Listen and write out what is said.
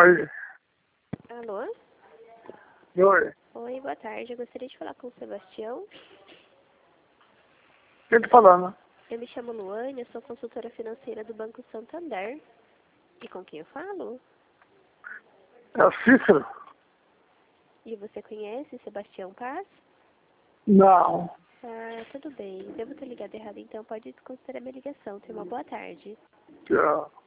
Oi. Alô? Oi. Oi, boa tarde. Eu gostaria de falar com o Sebastião. Quem tá falando? Eu me chamo Luane, eu sou consultora financeira do Banco Santander. E com quem eu falo? É o Cícero? E você conhece Sebastião Paz? Não. Ah, tudo bem. Devo ter ligado errado, então pode considerar minha ligação. Tenha uma boa tarde. Tchau.